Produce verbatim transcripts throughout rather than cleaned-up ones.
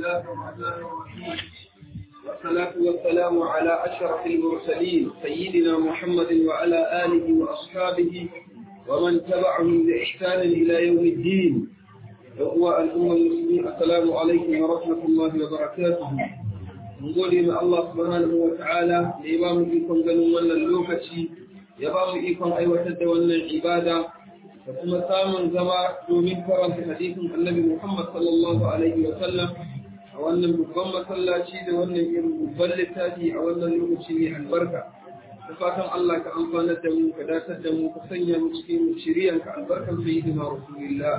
الله الرحمن الرحيم والصلاة والسلام على أشرف المرسلين سيدنا محمد وعلى آله وأصحابه ومن تبعهم بإحسان إلى يوم الدين. إخوة الأمة المسلمين، السلام عليكم ورحمة الله وبركاته. نقول إن الله سبحانه وتعالى لإمام فيكم قالوا ولا اللوكتي يبام فيكم أيوة تدونا العبادة وكما سامن زما دومين كرم في حديث النبي محمد صلى الله عليه وسلم وأن المقام صلى شيء وأن المبلغ تاتي أو أن المشي البركة وفاتم الله كأنفان الدم كداس الدم كسنيا مسكين شريعا كالبركة سيدنا رسول الله.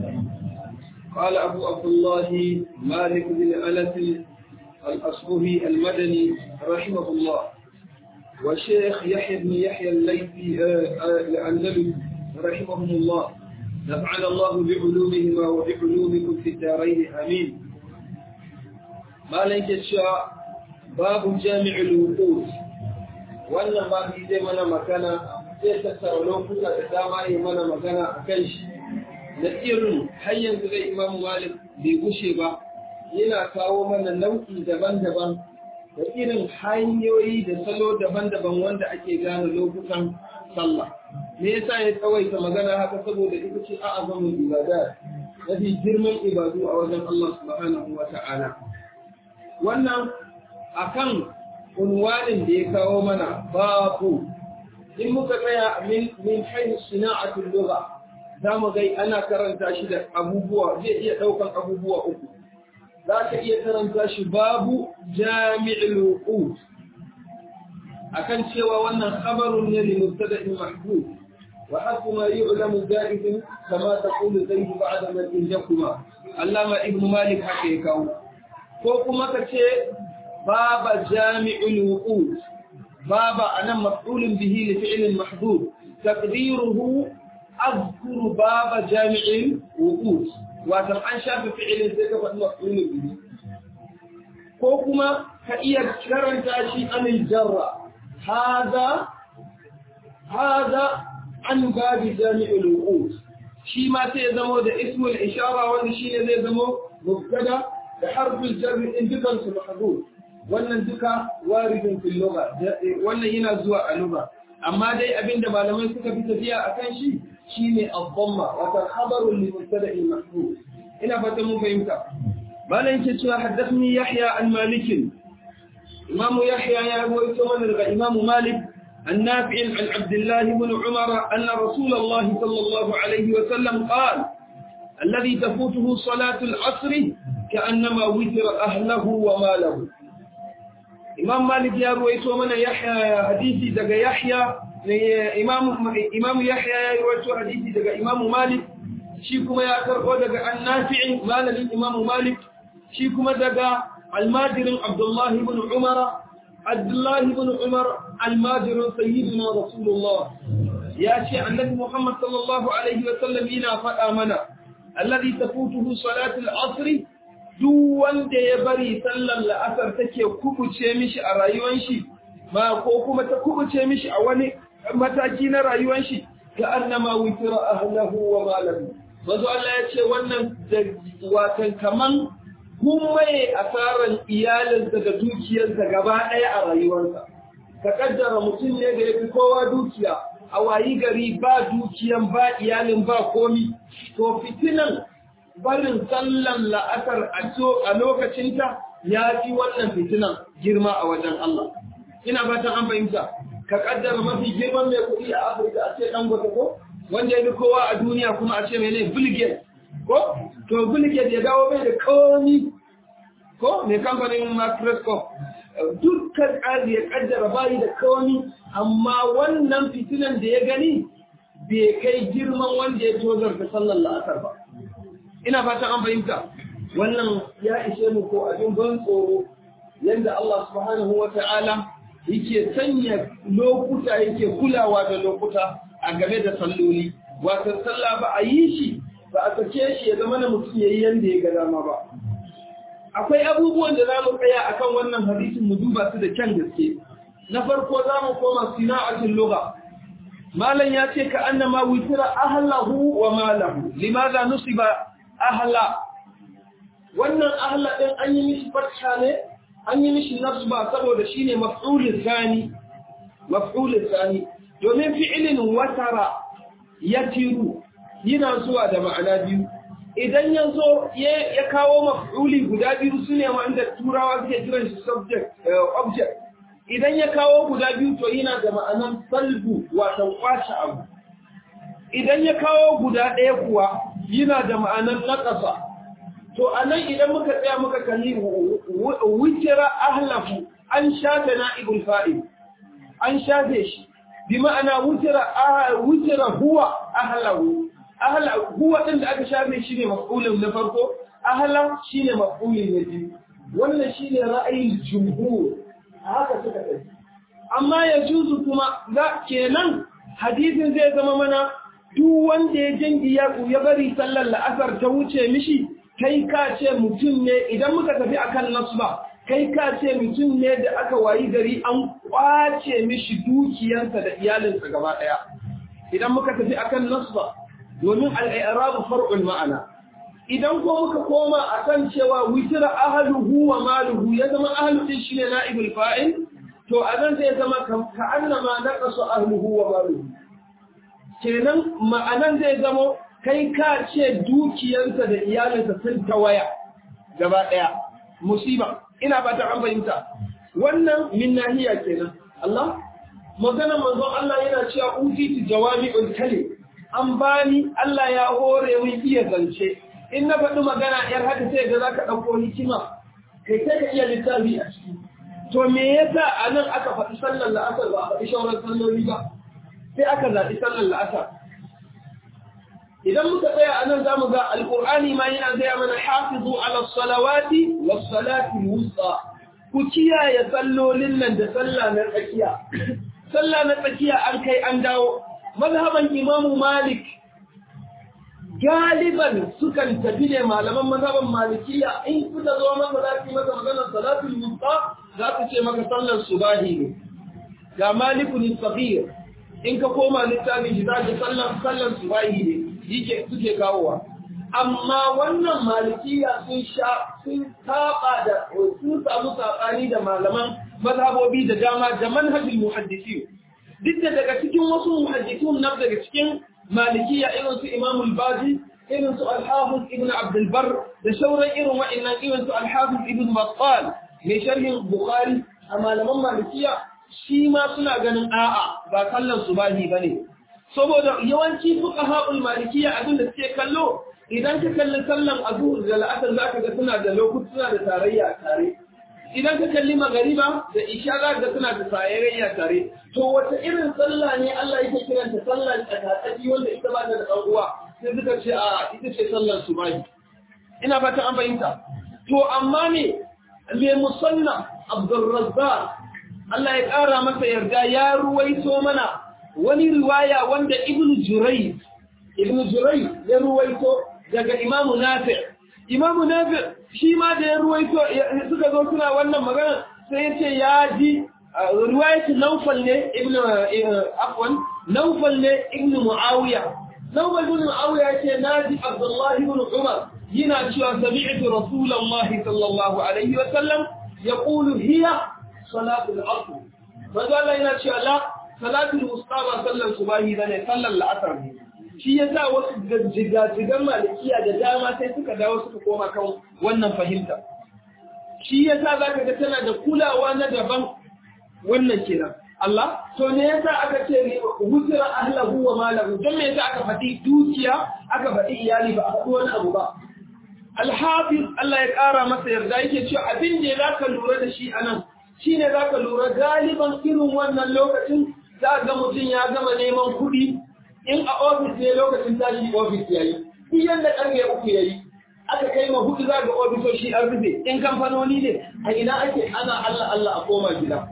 قال أبو عبد الله مالك بن أنس الأصبهي المدني رحمه الله وشيخ يحيى بن يحيى الليثي الأندلسي رحمهم الله، نفعنا الله بعلومهما وبعلومكم في الدارين آمين. ما لنك الشاء باب جامع الوقوف، wannan ba shi zai mana magana zai tattara lokuta da dama yi mana magana a kan shi na irin har yanzu da Imam Malik bai gushe ba yana kawo mana nau'i daban-daban da irin hanyoyi da salo daban-daban wanda ake gane lokutan sallah. Me yasa ya tsawaita magana haka? Saboda ita ce a azamin ibada, mafi girman ibadu a wajen Allah subhanahu wa ta'ala. Wannan akan unwanin da ya kawo mana babu, in muka tsaya min min hayy sina'atul lugha zamu ga ana karanta shi da abubuwa, zai iya daukan abubuwa uku. Zaka iya karanta shi babu jami'ul wuqut akan cewa wannan khabarun ne li mubtada'in mahdhuf wa hasu ma yu'lamu zaidun kama taqulu zaid ba'da man injakuma. Allama ibn Malik haka ya kawo. Ko kuma kace baba jami'ul wuqut, baba anan maf'ulun bihi li fi'lin mahdhuf taqdiruhu azkuru baba jami'il wuqut, wa an shafi fi'lin sai ka faɗi maf'ulun bihi. Ko kuma ka iya karanta shi anil jarra هذا هذا عن باب جامع الوقوف، شي ما سيزمو ده اسم الإشارة ولا شيء زي زمو مبتدا بحرف الجر إن ذكر محذوف ولا ذكر وارد في اللغة ولا هنا زوا اللغة. أما ده أبين ده معلومات سكة في تفيا أكان شيء شيء الضمة وتخبر لمبتدا محذوف. هنا فتمو فهمت. بل إن حدثني يحيى عن مالك، إمام يحيى يروي من الإمام مالك النافع عن عبد الله بن عمر أن رسول الله صلى الله عليه وسلم قال: الذي تفوته صلاة العصر كأنما وتر أهله وماله. إمام مالك يروي من يحيى حديثي دقى يحيى إمام إمام يحيى يروي حديثي دقى إمام مالك شيكما يأكر دقى النافع مال الإمام مالك شيكما دقى الماجر عبد الله بن عمر عبد الله بن عمر الماجر سيدنا رسول الله يا شيخ النبي محمد صلى الله عليه وسلم هنا فآمنا الذي تفوته صلاة العصر duk wanda ya bari sallar la'asar take kubuce mishi a rayuwar shi ma ko kuma ta kubuce mishi a wani mataki na rayuwar shi ka annama witira ahlahu wa malahu. Manzo Allah ya ce wannan da watan kaman kuma ya asaran iyalinsa da dukiyarsa gaba ɗaya a rayuwarsa. Ka kaddara mutum ne da ya fi kowa dukiya, a wayi gari ba dukiyan ba iyalin ba komi, to fitinan barin sallan la'asar a lokacinta ya fi wannan fitinan girma a wajen Allah. Ina fatan an fahimta, ka kaddara mafi girman mai kuɗi a Afirka a ce ɗan gwata ko, wanda ya fi kowa a duniya kuma a ce mai ne Bill ko to Bill ya dawo bai da komi ko mai kamfanin Microsoft dukkan ƙari ya kaddara bayi da komi, amma wannan fitinan da ya gani bai kai girman wanda ya tozar da sallar la'asar ba. Ina fatan an fahimta, wannan ya ishe mu ko abin ban tsoro yadda Allah subhanahu wa ta'ala yake sanya lokuta yake kulawa da lokuta a game da salloli. Wato sallah ba a yi shi ba a sake shi ya zama na mutum ya yi yadda ya ga dama ba. Akwai abubuwan da za mu tsaya a kan wannan hadisin mu duba su da kyan gaske. Na farko za mu koma sina'atul lugha. Malam ya ce ka annama witira ahlahu wa malahu. Limaza nusiba ahla wannan ahla din an yi mishi fatha ne an yi mishi nasba saboda shine maf'ul thani maf'ul thani domin fi'ilin watara yatiru yana zuwa da ma'ana biyu idan yazo ya kawo maf'uli guda biyu sune wanda turawa suke kiran shi subject object idan ya kawo guda biyu to yana da ma'anan salbu wato kwace abu idan ya kawo guda ɗaya kuwa yana da ma'anan naqasa to anan idan muka tsaya muka kalli witira ahlahu an shafe na'ibul fa'il an shafe shi bi ma'ana witira witira huwa ahlahu ahla huwa din da aka shafe shi ne maf'ulun na farko ahla shine maf'ulun na biyu wannan shine ra'ayin jumhur haka suka tafi amma ya juzu kuma za kenan hadisin zai zama mana duk wanda ya jangi ya bari sallar la'asar ta wuce mishi kai ka ce mutum ne idan muka tafi akan nasba kai ka ce mutum ne da aka wayi gari an kwace mishi dukiyarsa da iyalinsa gaba daya idan muka tafi akan nasba domin al-i'rab far'ul ma'ana idan ko muka koma akan cewa witra ahluhu wa maluhu ya zama ahlu din shine na'ibul fa'il to anan zai zama ka annama naqasu ahluhu wa maluhu kenan ma'anan zai zama kai ka ce dukiyarsa da iyalinsa sun tawaya gaba daya musiba ina ba ta an fahimta wannan min nahiya kenan Allah magana manzon Allah yana cewa utitu jawami'ul kalim an bani Allah ya hore min iya zance in na faɗi magana yar haka sai ga zaka dauko hikima kai sai ka iya littafi a ciki to me yasa anan aka faɗi sallar la'asar ba a faɗi shauran salloli ba sai aka zaɓi sallar la'asar idan muka tsaya anan zamu ga alqur'ani ma yana gaya mana hafizu ala salawati was salati wusta ku kiyaye sallolin nan da sallah na tsakiya sallah na tsakiya an kai an dawo mazhaban imamu malik galiban sukan tafi ne malaman mazhaban malikiya in kuka zo maka za ki maka maganar salatul wusta za ku ce maka sallar subahi ne ga malikun sabir in ka koma littafin shi za ka sallar sallar subahi ne yake suke kawowa amma wannan malikiya sun sha sun saba da sun samu sabani da malaman mazhabobi da dama da manhajul muhaddisi duk da daga cikin wasu muhaddisun na daga cikin malikiya irin su Imam al-Baji irin su al-Hafiz Ibn Abd al-Barr da sauran irin wa'annan irin su al-Hafiz Ibn Battal mai sharhin Bukhari a malaman malikiya shi ma suna ganin a'a ba kallon subahi bane saboda yawanci fuqaha'ul malikiya abin da suke kallo idan ka kalli sallan azhur da al'asr zaka ga suna da lokuta suna da tarayya tare idan ka kalli magariba da isha zaka ga suna da tarayya tare to wata irin sallah ne Allah yake kiranta sallar tsakatsaki wanda ita ba ta da dan uwa sai suka ce a ita ce sallar subahi ina fata an bayyana to amma ne me musanna Abdul Razzaq Allah ya kara masa yarda ya ruwaito mana wani riwaya wanda Ibn Jurayj Ibn Jurayj ya ruwaito daga Imam Nafi' Imam Nafi' shi ma da ya ruwaito suka zo suna wannan magana sai ya ce ya ji riwayat Nawfal ne Ibn afwan Nawfal ne Ibn Muawiya Nawfal ibn Muawiya ce naji Abdullah ibn Umar yana cewa sami'tu Rasulullah sallallahu alaihi wa sallam yaqulu hiya salatul asr wanda yana cewa la salatul wusta ba sallar subahi bane sallar la'asar ne shi yasa wasu jigajigan malikiya da dama sai suka dawo suka koma kan wannan fahimta shi yasa zaka ga tana da kulawa na daban wannan kenan Allah to ne yasa aka ce hujra ahlahu wa malahu don me yasa aka faɗi dukiya aka faɗi iyali ba a faɗi wani abu ba al-hafiz Allah ya ƙara masa yarda yake cewa abin da zaka lura da shi anan shine zaka lura galiban irin wannan lokacin za ga mutum ya gama neman kuɗi in a ofis ne lokacin tashi ofis yayi iyan da ƙarfe uku yayi aka kai ma hudu za ga ofisoshi an rufe in kamfanoni ne a ina ake ana Allah Allah a koma gida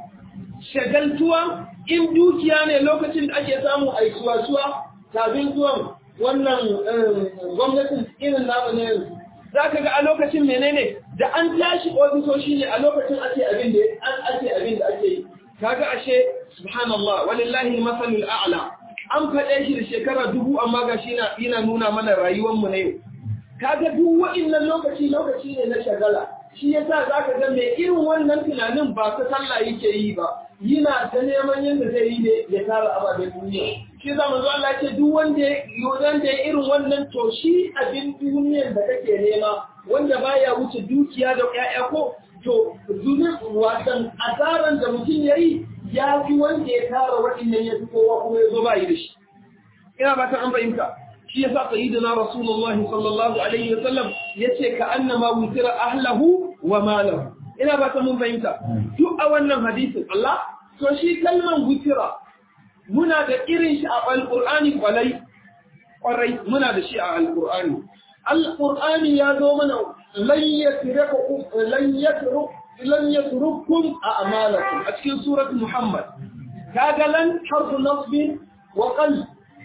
shagaltuwa in dukiya ne lokacin da ake samu a suwa-suwa kafin zuwan wannan gwamnatin irin namu ne za ka ga a lokacin menene da an tashi ofisoshi ne a lokacin ake abin da an ake abin da ake yi kaga ashe subhanallah walillahi masalul a'la an faɗe shi da shekara dubu amma ga shi yana nuna mana rayuwar mu na yau kaga duk wa'innan lokaci lokaci ne na shagala shi yasa zaka ga mai irin wannan tunanin ba ta sallah yake yi ba yana ta neman yadda zai yi ne ya tara ababen duniya shi za mu zo Allah ya ce duk wanda yodan da irin wannan to shi abin duniyar da kake nema wanda baya wuce dukiya da ƴaƴa ko to duniyar wasan asaran da mutum yayi ya fi wanda ya tara waɗannan ya fi kowa kuma ya zo ba yi da shi ina ba ta an fahimta shi yasa sayyidina rasulullahi sallallahu alaihi wasallam yace ka annama wutira ahlahu wa malahu ina ba ta mun fahimta duk a wannan hadisin Allah to shi kalman wutira muna da irin shi a alqur'ani kwalai kwarai muna da shi a alqur'ani alqur'ani ya zo mana lan yatruku lan yatruku lan yatrukum a'malakum a cikin surat muhammad kaga lan harfu nasb wa qalb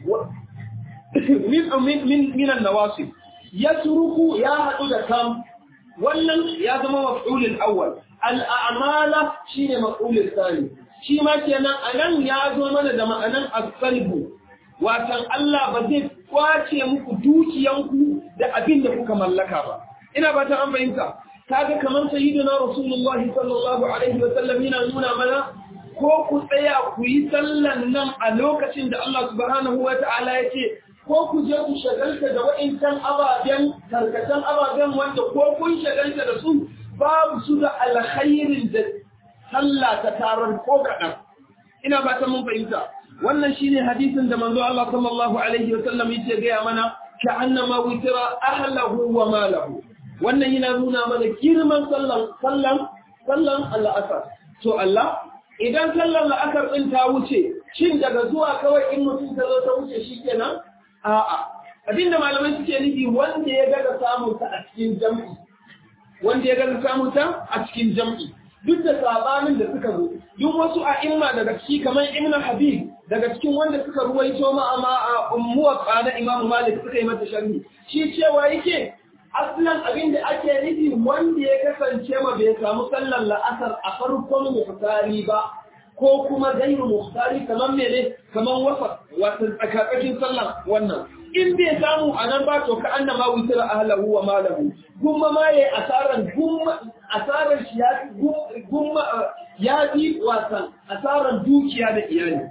min min min an-nawasib yatruku ya hadu da kam wannan ya zama maf'ul al-awwal al-a'mala shine maf'ul al-thani shi ma kenan anan ya zo mana da ma'anan as-salbu watan Allah ba zai kwace muku dukiyanku da abin da kuka mallaka ba ina ba ta an fahimta kaga kamar sayyidina rasulullahi sallallahu alaihi wa sallam yana nuna mana ko ku tsaya ku yi sallan nan a lokacin da Allah subhanahu wa ta'ala ya ce ko ku je ku shagalta da wa'incan ababen karkatan ababen wanda ko kun shagalta da su babu su da alkhairin da sallah ta tarar ko kaɗan ina ba ta mun fahimta wannan shine hadisin da manzo Allah sallallahu alaihi wa sallam yake ga mana ka annama witira ahlahu wa malahu wannan yana nuna mana girman sallan sallan sallan al-asr to Allah idan sallan al-asr din ta wuce shin daga zuwa kawai in mutum ta zo ta wuce shikenan a'a abinda malamai suke nufi wanda ya ga samun ta a cikin jami'i wanda ya ga samun ta a cikin jami'i duk da sabanin da suka zo duk wasu a'imma daga ciki kamar Ibn Habib daga cikin wanda suka ruwaito ma amma a ummuwa qana Imam Malik suka yi mata sharhi shi cewa yake aslan abin da ake nufi wanda ya kasance ma bai samu sallar la'asar a farkon muhtari ba ko kuma gairu muhtari kamar mene kamar wasa wato tsakakakin sallar wannan in bai samu anan ba to ka annama wutira ahlahu wa malahu gumma ma yayi asaran gumma asaran shi ya gumma ya bi wasan asaran dukiya da iyali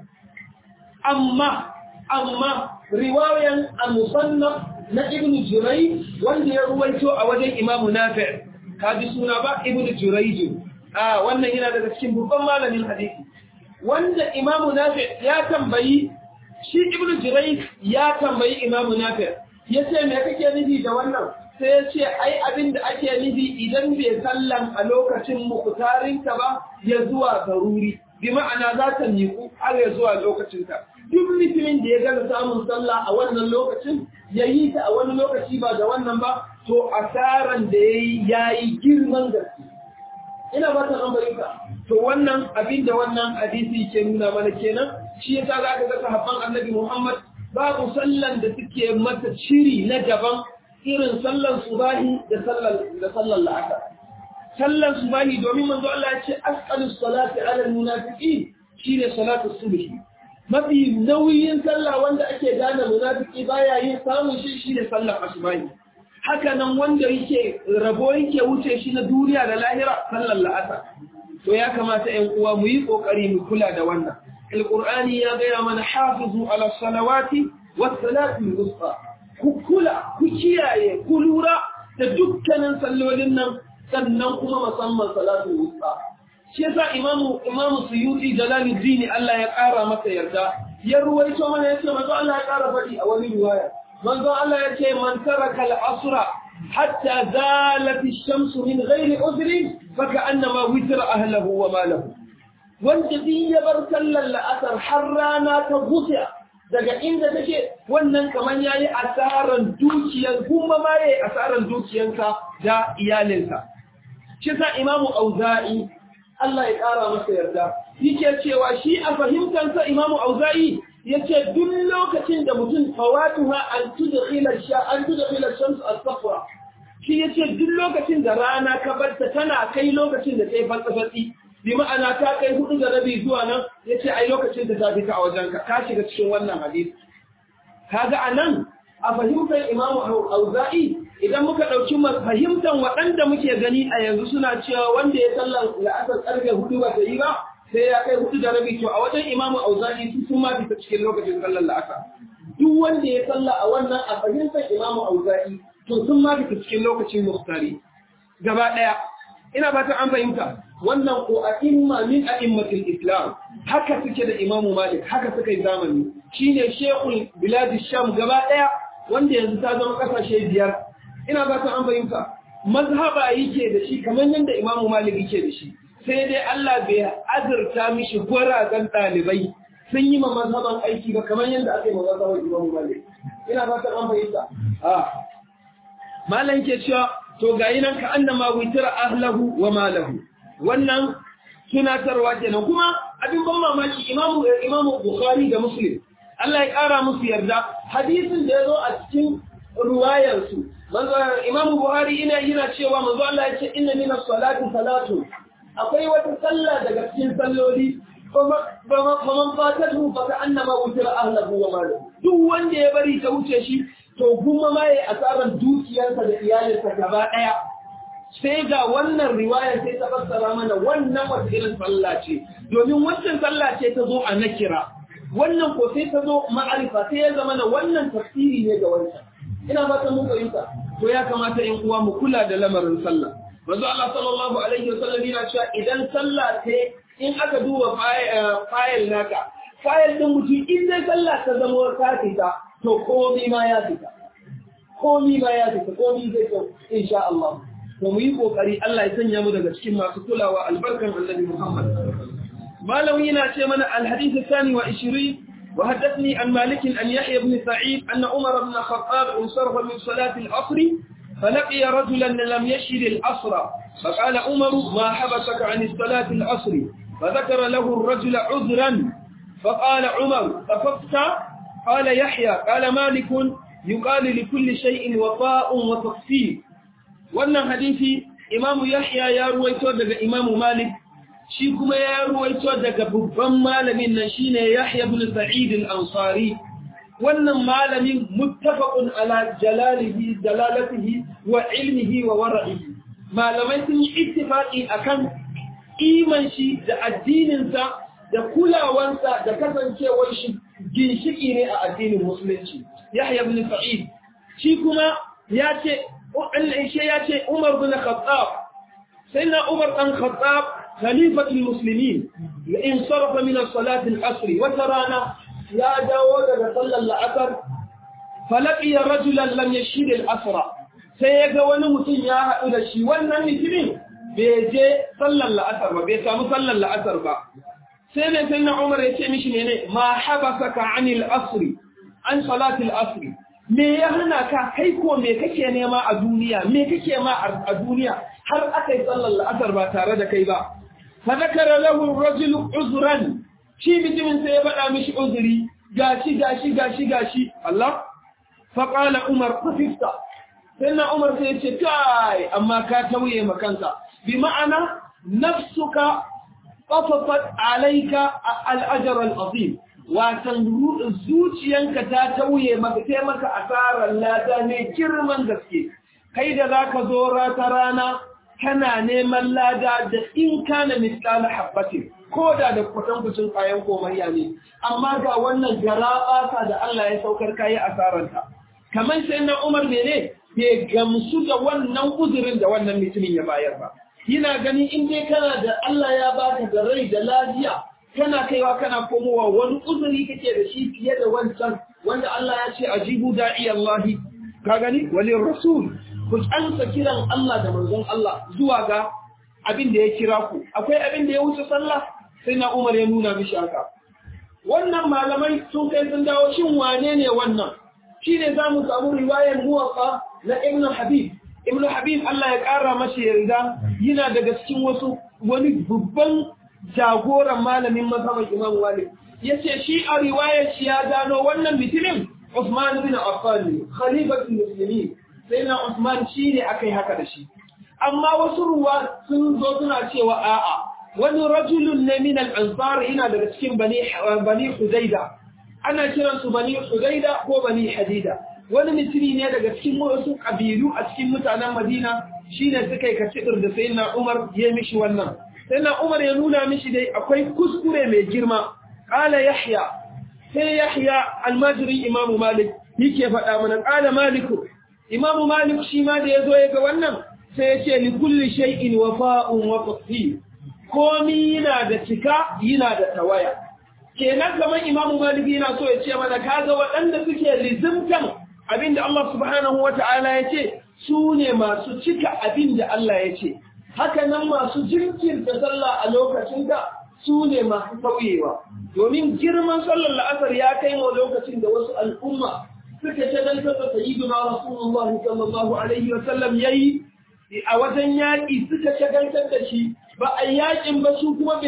amma amma riwayan al-musannaf na Ibn Jurayj wanda ya ruwaito a wajen Imam Nafi' kaji suna ba Ibn Jurayj ah wannan yana daga cikin babban malamin hadisi wanda Imam Nafi' ya tambayi shi Ibn Jurayj ya tambayi Imam Nafi' yace me kake nufi da wannan sai ya ce ai abin da ake nufi idan bai sallan a lokacin mukutarinta ba ya zuwa zaruri bi ma'ana za ta miƙu har ya zuwa lokacinta duk mutumin da ya gaza samun sallah a wannan lokacin ya yi ta a wani lokaci ba da wannan ba to asaran da ya yi ya yi girman gaske ina ba ta amurka to wannan abin da wannan hadisi ke nuna mana kenan shi yasa za ka ga sahabban annabi muhammad babu sallan da suke mata shiri na daban irin sallan subahi da sallan da sallan la'asar sallan subahi domin manzo Allah ya ce asqalus salati ala almunafiqin shine salatu subhi mafi nauyin sallah wanda ake gane munafiki baya yin samun shi shine sallar asubahi haka nan wanda yake rabo yake wuce shi na duniya da lahira sallar la'asar to ya kamata ƴan uwa mu yi kokari mu kula da wannan alqur'ani ya gaya mana hafizu ala salawati was salati al-wusta ku kula ku kiyaye ku lura da dukkanin sallolin nan sannan kuma musamman salatul wusta shi yasa imamu imamu suyuti jalaluddin Allah ya ƙara masa yarda ya ruwaito mana yace manzo Allah ya ƙara faɗi a wani riwaya manzo Allah yace man taraka al-asra hatta zalat ash-shams min ghairi udhrin fa ka'annama witra ahlihi wa malahu wanda din ya bar sallar la'asar har rana ta gusa daga inda take wannan kaman yayi asaran dukiyar kuma ma yayi asaran dukiyansa da iyalinsa shi sa imamu auza'i Allah ya ƙara masa yarda yake cewa shi a fahimtarsa imamu auza'i yace duk lokacin da mutum fawatuha an tudkhila sha an tudkhila shams as-safra shi yace duk lokacin da rana ka barta tana kai lokacin da kai fatsafatsi bi ma'ana ta kai hudu da rabi zuwa nan yace ai lokacin da ta fita a wajenka ka shiga cikin wannan hadisi kaga anan a fahimtar imamu auza'i idan muka ɗauki fahimtar waɗanda muke gani a yanzu suna cewa wanda ya sallar la'asar ƙarfe hudu ba ta yi ba sai ya kai hudu da rabi, to a wajen imamu auza'i su sun ma fita cikin lokacin sallar la'asar. Duk wanda ya salla a wannan a fahimtar imamu auza'i to sun ma fita cikin lokacin muhtari gaba ɗaya. Ina ba ta an fahimta wannan ko a imma min a immatul islam haka suke da imamu malik, haka suka yi zamani, shine shekul biladi sham gaba ɗaya wanda yanzu ta zama ƙasashe biyar. Ina ba ta an fahimta mazhaba yake da shi kamar yadda imamu malik yake da shi, sai dai Allah bai azurta mishi gwarazan ɗalibai sun yi ma mazhaban aiki ba kamar yadda aka yi ma mazhaban imamu malik. Ina ba ta an fahimta a malam ke cewa to ga yi nan ka annama witira ahlahu wa malahu, wannan tunatarwa kenan. Kuma abin ban mamaki imamu imamu bukhari da muslim Allah ya ƙara musu yarda, hadisin da ya zo a cikin ruwayarsu manzo imamu buhari ina yana cewa manzo Allah ya ce inna min as-salati salatu, akwai wata sallah daga cikin salloli ba man fatatu fa ka annama wutira ahlahu wa malahu, duk wanda ya bari ta wuce shi to kuma ma yayi asaran dukiyarsa da iyalinsa gaba daya. Sai ga wannan riwaya sai ta fassara mana wannan wata irin sallah ce, domin wannan sallah ce ta zo a nakira, wannan ko sai ta zo ma'arifa, sai ya zama na wannan tafsiri ne ga wancan. Ina fatan mun fahimta, to ya kamata in uwa mu kula da lamarin sallah. Manzo Allah sallallahu alaihi wasallam yana cewa idan sallah ce in aka duba fayil naka, fayil din mutum in dai sallah ta zama ta fita to komai ma ya fita. Komai ma ya fita, komai zai kyau insha Allah. To mu yi kokari Allah ya sanya mu daga cikin masu kulawa albarkan Annabi Muhammad. Malawi yana ce mana al-hadith ath-thani wa ishrin وحدثني عن مالك أن يحيى بن سعيد أن عمر بن الخطاب انصرف من صلاة العصر فلقي رجلا لم يشهد العصر فقال عمر ما حبسك عن الصلاة العصر فذكر له الرجل عذرا فقال عمر تفقت قال يحيى قال مالك يقال لكل شيء وفاء وتقصير. wannan hadisi imamu Yahya ya ruwaito daga imamu Malik, shi kuma ya ruwaito daga babban malamin nan shine Yahya ibn Sa'id al-Ansari. Wannan malamin muttafaqun ala jalalihi dalalatihi wa ilmihi wa wara'ihi, malamai sun yi ittifaqi akan iman shi da addinin sa da kulawansa da kasancewar shi ginshiki ne a addinin musulunci. Yahya ibn Sa'id shi kuma ya ce Allah ya ce Umar bin Khattab, sayyidina Umar dan Khattab خليفة المسلمين انصرف من الصلاة العصر وترانا يا داود صلى العصر فلقي رجلا لم يشهد العصر سيجا ونمتن يا هؤلاء الشي والنمتنين بيجي صلى العصر بيسامو صلى العصر با سيدنا سيدنا عمر يتعمش مني ما حبسك عن العصر عن صلاة العصر me ya hana ka kai ko me kake nema a duniya, me kake ma a duniya har aka yi sallar la'asar ba tare da kai ba. فذكر له الرجل عذرا shi mutumin sai ya faɗa mishi uzuri gashi gashi gashi gashi Allah faqala Umar qafifta sai na Umar sai ya ce kai amma ka tauye makanka bi ma'ana nafsuka qafafat alayka al-ajr al-azim wa tan zuciyanka ta tauye maka sai maka asarar lada ne girman gaske. Kai da zaka zo rata rana kana neman lada da in kana misqala habbatin, ko da da kwatankwacin kayan komayya ne, amma ga wannan garabasa da Allah ya saukar kayi asararta. Kamar sai na Umar mene bai gamsu da wannan uzurin da wannan mutumin ya bayar ba. Yana gani in dai kana da Allah ya baka da rai da lafiya, kana kaiwa kana komowa wani uzuri kake da shi fiye da wancan wanda Allah ya ce ajibu da'i Allah. Ka gani walin rasul ku ansa kiran Allah da manzon Allah zuwa ga abin da ya kira ku. Akwai abin da ya wuce sallah, sai na Umar ya nuna mishi haka. Wannan malamai sun kai sun dawo shin wane ne wannan? Shine zamu samu riwayar Muwatta na Ibn Habib. Ibn Habib Allah ya kara mashi yarda yana daga cikin wasu wani babban jagoran malamin mazhaban Imam Malik. Yace shi a riwayar shi ya gano wannan mutumin Uthman bin Affan, khalifatul muslimin. Sai na Usman shi ne aka yi haka da shi. Amma wasu ruwa sun zo suna cewa a'a, wani rajulun ne min al-ansar ina daga cikin bani bani Hudaida. Ana kiran su bani Hudaida ko bani Hadida. wani mutumi ne daga cikin wasu kabilu a cikin mutanen Madina shine suka yi kacidir da sayyidina Umar ya mishi wannan sayyidina Umar ya nuna mishi dai akwai kuskure mai girma qala Yahya sai Yahya almajiri Imam Malik yake faɗa mana qala Maliku Imam Malik shi ma da yazo ya ga wannan sai ya ce li kulli shay'in wafa'un wa taqdir komi yana da cika yana da tawaya kenan kamar Imam Malik yana so ya ce mana kaga waɗanda suke lizimtan abinda Allah subhanahu wata'ala ya ce su ne masu cika abinda Allah ya ce haka nan masu jinkirta sallah a lokacin da su ne masu sauyewa domin girman sallar la'asar ya kai wa lokacin da wasu al'umma suka shagaltar da sayyiduna Rasulullahi sallallahu alaihi wa sallam yayi a wajen yaƙi suka shagaltar da shi ba a yaƙin ba su kuma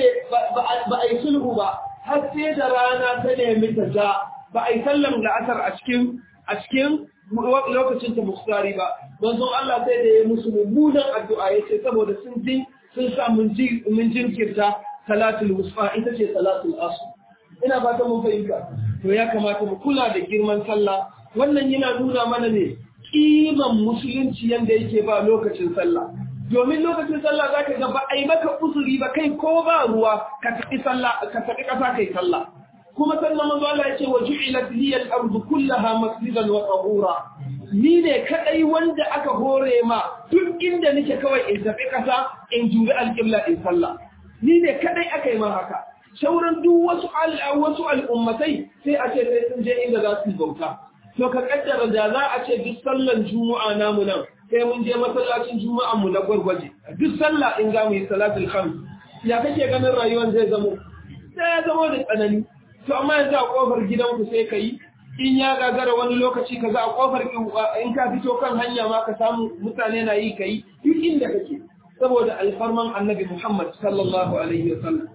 ba a yi sulhu ba har sai da rana ta nemi ta ja ba a yi sallar la'asar a cikin a cikin lokacin ta muktari ba manzon Allah sai da ya musu mummunan addu'a yace saboda sun ji sun sa mun ji mun jinkirta salatul wusta ita ce salatul asr ina fata mun fahimta to ya kamata mu kula da girman sallah wannan yana nuna mana ne kiman musulunci yanda yake ba lokacin sallah domin lokacin sallah zaka ga ba ai maka uzuri ba kai ko ba ruwa ka tafi sallah ka tafi kasa kai sallah kuma sannan manzo Allah ya ce wa ju'ilat liya al-ardu kullaha masjidan wa tahura ni ne kadai wanda aka hore ma duk inda nake kawai in tafi kasa in juri al-qibla in sallah ni ne kadai aka yi ma haka sauran duk wasu wasu al'ummatai sai a ce sai sun je inda za su bauta to ka kaddara da za a ce duk sallan juma'a namu nan sai mun je masallacin juma'a mu na gwargwaje duk sallah in ga mu yi salatul khams ya kake ganin rayuwar zai zamo sai ya zama da tsanani to amma yanzu a kofar gidanku sai ka yi in ya gagara wani lokaci ka za a kofar in ka fito kan hanya ma ka samu mutane na yi ka yi duk inda kake saboda alfarman annabi Muhammad sallallahu alaihi wa sallam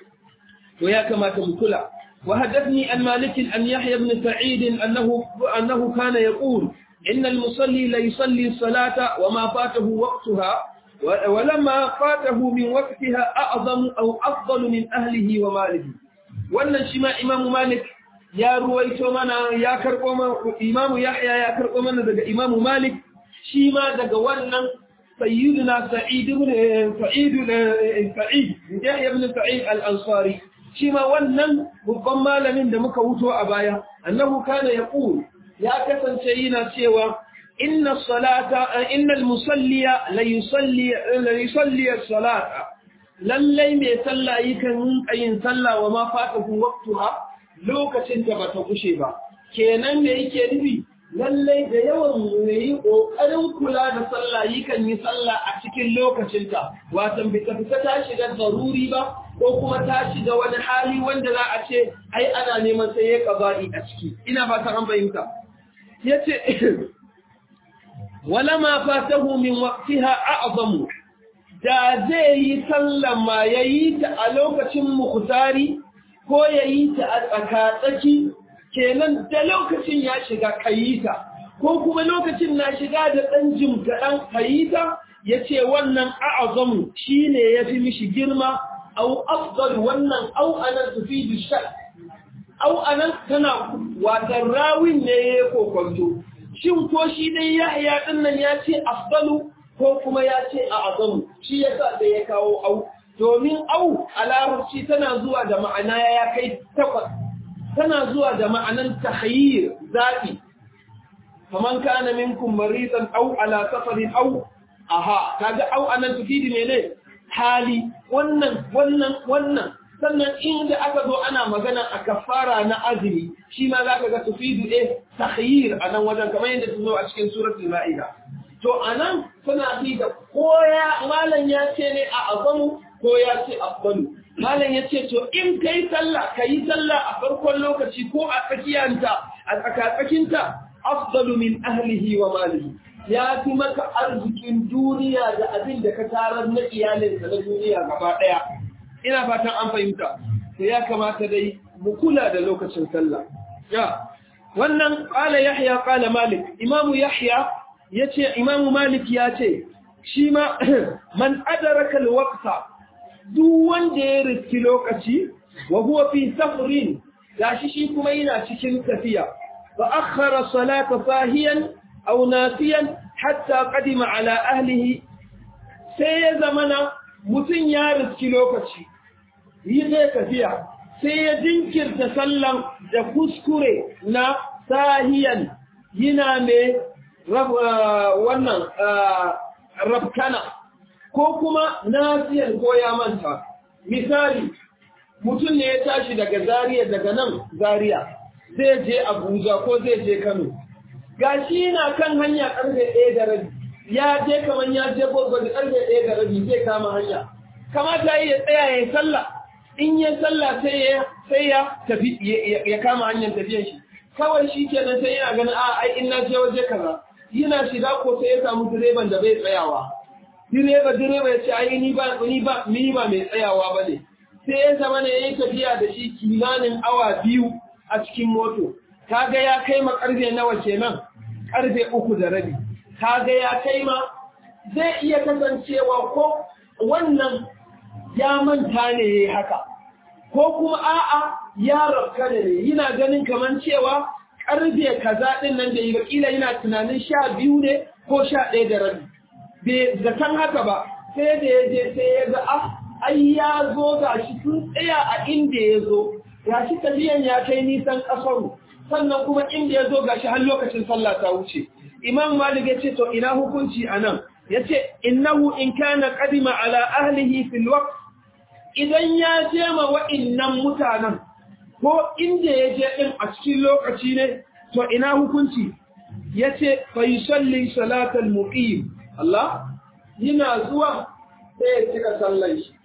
to ya kamata mu kula wa hadathni an malik an yahya ibn sa'id annahu annahu kana yaqul inna al-musalli la yusalli salata wa ma fatahu waqtaha ولما فاته من وقتها أعظم أو أفضل من أهله وماله wannan shi ma Imam Malik ya ruwaito mana ya karbo mana Imam Yahya ya karbo mana daga Imam Malik shi ma daga wannan sayyidina Sa'id ibn Sa'id Sa'id Yahya ibn Sa'id al-Ansari shi ma wannan babban malamin da muka wuto a baya annahu kana yaqul ya kasance yana cewa inna salata inna al-musalliya la yusalli la yusalli as-salata lallai mai sallah yakan yin sallah wa ma fatahu waqtuha lokacin da bata kushe ba kenan me yake nufi lallai da yawan mai kokarin kula da sallah yakan yi sallah a cikin lokacin ta wato bai fita ta shiga zaruri ba ko kuma ta shiga wani hali wanda za a ce ai ana neman sai ya qaba'i a ciki ina fata an bayyana yace wala ma fatahu min waqtiha a'zamu da zai yi sallama ya yi ta a lokacin mukhtari ko ya yi ta a tsakatsaki kenan da lokacin ya shiga kayita ko kuma lokacin na shiga da ɗan jim kaɗan kayita ya ce wannan a'azamu shi ne ya fi mishi girma au afdal wannan au anan tufidu shak au anan tana watan rawin ne ya kokonto shin ko shi dai yahya ɗin nan ya ce afdalu ko kuma ya ce a azamu shi yasa da ya kawo au domin au a larabci tana zuwa da ma'ana ya kai takwas tana zuwa da ma'anan tahayyir zaɓi faman kana minkum maridan au ala safarin au aha kaga au anan tufidi ne hali wannan wannan wannan sannan inda aka zo ana magana a kafara na azumi shi ma zaka ga tufidu eh tahayyir anan wajen kamar yadda ta zo a cikin suratul ma'ida to anan suna fi da koya malam ya ce ne a azamu ko ya ce afdalu malam ya ce to in kai sallah kai sallah a farkon lokaci ko a tsakiyanta a tsakatsakinta afdalu min ahlihi wa malihi ya fi maka arzikin duniya da abin da ka tarar na iyalinka na duniya gaba daya ina fatan an fahimta to ya kamata dai mu kula da lokacin sallah ya wannan qala yahya qala malik imamu yahya yace imamu malik yace shi ma man adraka alwaqta duk wanda ya riski lokaci wa huwa fi safrin gashi shi kuma yana cikin tafiya فأخر الصلاة صاهيا أو ناسيا حتى قدم على أهله سيزمنا متن يارس كيلوكتي يزي كثيرا سيجنكر تسلم دكسكري نا صاهيا ينامي رب ونن ربكنا كوكما ناسيا كويا منتا مثالي mutum ne ya tashi daga Zaria daga nan Zaria zai je Abuja ko zai je Kano gashi yana kan hanya karfe ɗaya da rabi ya je kaman ya je gobe karfe ɗaya da rabi zai kama hanya kamata yi ya tsaya ya sallah in ya sallah sai ya sai ya tafi ya kama hanyar tafiyar shi kawai shi kenan sai yana ganin a ai in na je waje kaza yana shiga ko sai ya samu direban da bai tsayawa direba direba ya ce ai ni ba ni ba ni ba mai tsayawa bane sai ya zama ne yayin tafiya da shi kimanin awa biyu a cikin moto kaga ya kai ma karfe nawa kenan karfe uku da rabi kaga ya kai ma zai iya kasancewa ko wannan ya manta ne yayi haka ko kuma a'a ya rabka ne yana ganin kaman cewa karfe kaza din nan da yi kila yana tunanin sha biyu ne ko sha ɗaya da rabi bai zaton haka ba sai da ya je sai ya ga ah ai ya zo ga shi tun tsaya a inda ya zo ga shi tafiyan ya kai nisan ƙasar sannan kuma inda ya zo ga shi har lokacin sallah ta wuce imam malik ya ce to ina hukunci a nan ya ce innahu in kana qadima ala ahlihi fil waqt idan ya je ma wa'innan mutanen ko inda ya je din a cikin lokaci ne to ina hukunci ya ce fa yusalli salatal muqim Allah yana zuwa sai ya cika sallar shi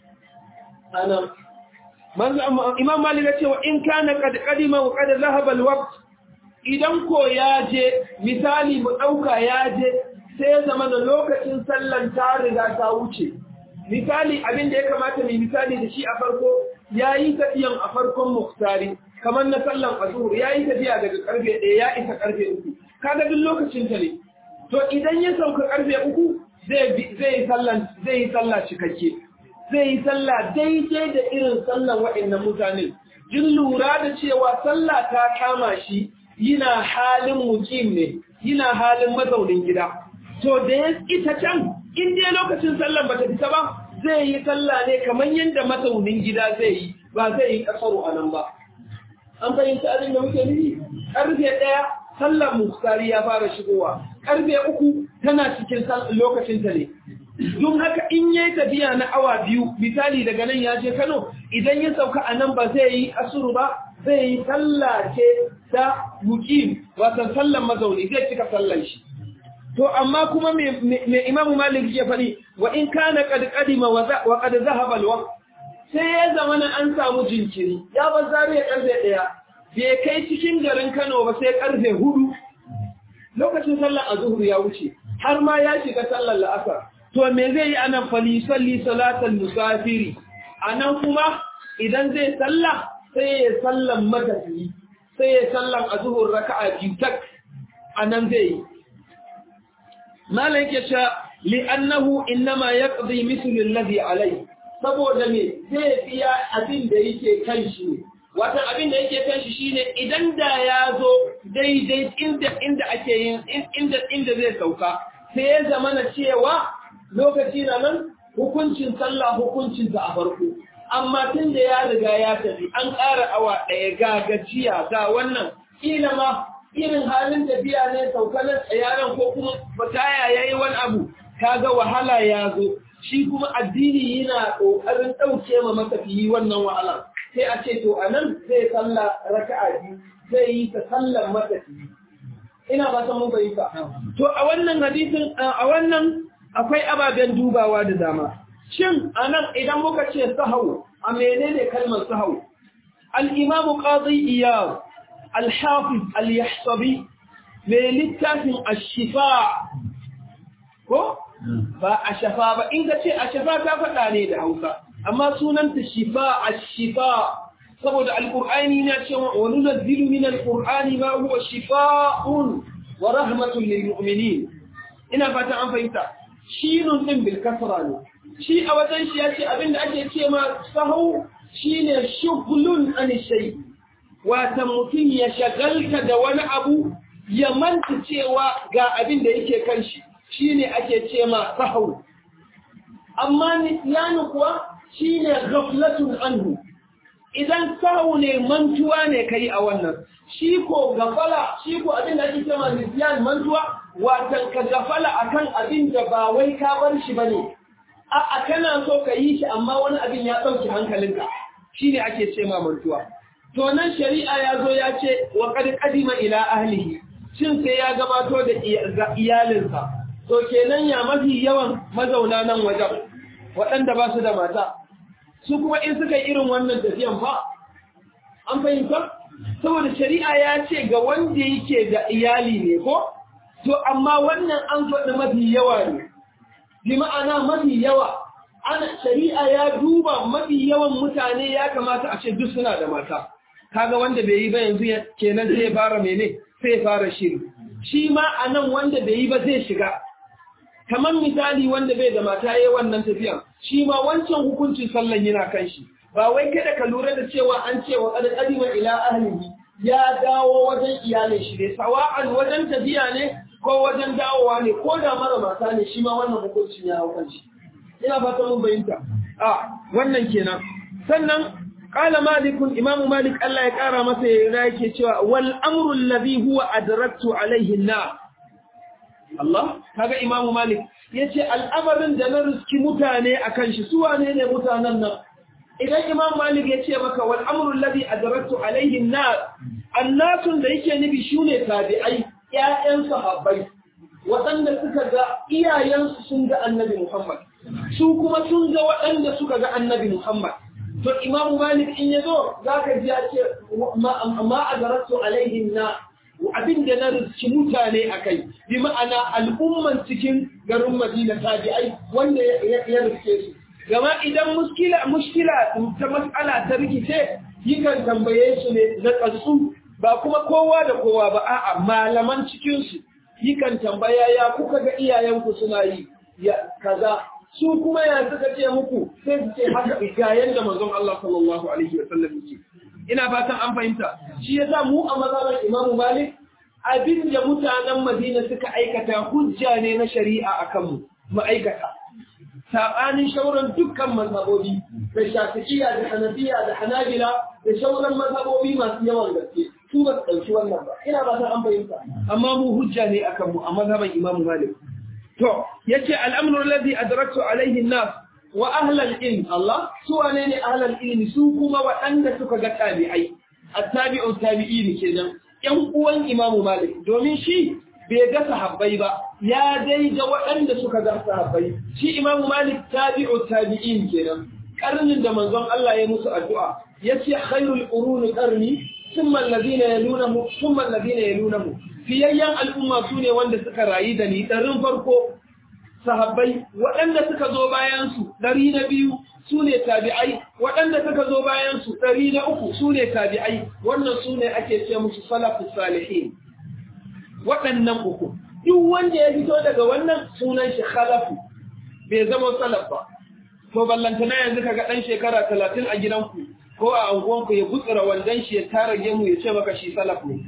anan manzo imam malik ya ce wa in kana qad qadima wa qad dhahaba alwaqt idan ko ya je misali mu dauka ya je sai zaman lokacin sallan ta riga ta wuce misali abin da ya kamata mu misali da shi a farko yayi tafiyan a farkon muktari kamar na sallan azhur yayi tafiya daga karfe ɗaya ya isa karfe uku kaga duk lokacin ta ne to idan ya sauka karfe uku zai zai sallan zai sallah cikakke zai yi sallah daidai da irin sallan waɗannan mutane jin lura da cewa sallah ta kama shi yana halin mukim ne yana halin mazaunin gida to da ya ita can in dai lokacin sallan bata fita ba zai yi sallah ne kamar yadda mazaunin gida zai yi ba zai yi kasaru a nan ba an fahimta abin da muke nufi karfe ɗaya sallar muktari ya fara shigowa karfe uku tana cikin lokacin ta ne don haka in yayi tafiya na awa biyu misali daga nan ya je Kano idan ya sauka a nan ba zai yi asuru ba zai yi sallah ce ta muqim wato sallar mazauni zai cika sallar shi to amma kuma me Imam Malik ya fadi wa in kana qad qadima wa qad dhahaba al-waqt sai ya zamana an samu jinkiri ya ba zariya karfe daya bai kai cikin garin Kano ba sai karfe hudu lokacin sallar azhur ya wuce har ma ya shiga sallar la'asar to me zai yi anan fali salli salatal musafiri anan kuma idan zai salla sai ya sallan matafi sai ya sallan azhur raka'a biyu tak anan zai yi malaka yace li'annahu inma yaqdi mithlu alladhi alayhi saboda me zai biya abin da yake kan shi wato abin da yake kan shi shine idan da ya zo daidai inda inda ake yin inda inda zai sauka sai ya zamana cewa lokaci na nan hukuncin sallah hukuncin ta a farko amma tun da ya riga ya tafi an ƙara awa ɗaya ga gajiya ga wannan kila ma irin halin tafiya ne saukanin tsayaran ko kuma bataya yayi wani abu kaga wahala ya zo shi kuma addini yana ƙoƙarin ɗauke ma matafiyi wannan wahala sai a ce to anan zai sallah raka'a biyu zai yi ta sallar matafiyi ina ba san mun bayyana to a wannan hadisin a wannan akwai ababen dubawa da dama shin anan idan muka ce sahau a menene kalmar sahau al-imam qadi iyad al-hafiz al-yahsabi mai littafin ash-shifa ko ba ash-shafa ba in ka ce ash-shafa ta faɗa ne da Hausa amma sunanta shifa ash-shifa saboda al-qur'ani na cewa wa nunzilu min al-qur'ani ma huwa shifaa'un wa rahmatun lil mu'minin ina fata an fahimta shinun din bil kasra ne shi a wajen shi yace abinda ake ce ma sahu shine shughlun an shay wata mutum ya shagalta da wani abu ya manta cewa ga abin da yake kan shi shine ake ce ma sahau. Amma nisyanu kuwa shine ghaflatun anhu. Idan sahau ne mantuwa ne kai a wannan, shi ko gafala shi ko abin da ake ce ma nisyan mantuwa watan ka gafala akan abin da ba wai ka bar shi bane. A kana so ka yi shi amma wani abin ya dauki hankalinka shine ake ce ma mantuwa. To nan shari'a ya zo ya ce wa qad qadima ila ahlihi, shin sai ya gabato da iyalinsa. To kenan ya mafi yawan mazauna nan wajen waɗanda ba su da mata, su kuma in suka yi irin wannan tafiyan fa an fahimta? Saboda shari'a ya ce ga wanda yake da iyali ne ko? To amma wannan an faɗi mafi yawa ne, bi ma'ana mafi yawa. Ana shari'a ya duba mafi yawan mutane ya kamata a ce duk suna da mata. Kaga wanda bai yi ba yanzu kenan sai fara mene sai fara shiri. Shi ma anan wanda bai yi ba zai shiga. Kamar misali wanda bai da mata yayin wannan tafiyan, shi ma wancan hukuncin sallan yana kan shi. Ba wai kada ka lura da cewa an ce wa qad qadima ila ahlihi ya dawo wajen iyalin shi ne, sawa'an wajen tafiya ne ko wajen dawowa ne ko da mara mata ne, shi ma wannan hukuncin ya hau kan shi. Ina fata mun bayyana. A wannan kenan. Sannan qala malikun imamu malik Allah ya kara masa yana yake cewa wal amru alladhi huwa adraktu alayhi an Allah kaga imamu malik yace al'amarin da na riski mutane akan shi su wane ne mutanen nan? Idan imam malik yace maka wal amru alladhi adraktu alayhi an-nas, annasun da yake nufi shine tabi'ai, ƴaƴan sahabbai waɗanda suka ga iyayensu sun ga annabi Muhammad, su kuma sun ga waɗanda suka ga annabi Muhammad. To imamu malik in yazo zaka ji ya ce ma adraktu alayhi an-nas, abin da na riski mutane akai, bi ma'ana al'umman cikin garin Madina tabi'ai wanda ya riske su. Gama idan muskila mushkila ta mas'ala ta rikice yikan tambaye su ne na tsatsu, ba kuma kowa da kowa ba, a'a malaman cikin su yikan tambaya ya kuka ga iyayenku suna yi ya kaza, su kuma ya suka ce muku sai su ce haka ga yanda manzon Allah sallallahu alaihi wasallam yake. Ina fatan an fahimta. Shi yasa mu a mazhabar Imam Malik abin da mutanen Madina suka aikata hujja ne na shari'a akan mu mu aikata. Sabanin shauran dukkan mazhabobi da Shafi'iyya da Hanafiya da Hanabila da shauran mazhabobi masu yawan gaske su ba su dauki wannan ba. Ina fatan an fahimta. Amma mu hujja ne akan mu a mazhaban Imam Malik. To yace al-amru alladhi adraktu alayhi an-nas wa ahlal ilm. Allah su wane ne ahlal ilm? Su kuma waɗanda suka ga tabi'ai, at-tabi'u tabi'in kenan, ƴan uwan Imam Malik, domin shi bai ga sahabbai ba, ya dai ga waɗanda suka ga sahabbai. Shi Imam Malik tabi'u tabi'in kenan, karnin da manzon Allah ya musu addu'a yace khairul quruni qarni thumma alladhina yalunahu thumma alladhina yalunahu. Fiyayyan al'umma sune wanda suka rayu da ni ɗarin farko sahabbai, waɗanda suka zo bayansu ɗari na biyu su ne tabi'ai, waɗanda suka zo bayansu ɗari na uku su ne tabi'ai, wannan su ne ake ce musu salafus salihin. Waɗannan uku, duk wanda ya fito daga wannan sunan shi khalafu, bai zama salaf ba. To ballantana yanzu kaga ɗan shekara talatin a gidanku ko a anguwanku ya gutsura wandan shi ya tara gemu ya ce maka shi salaf ne.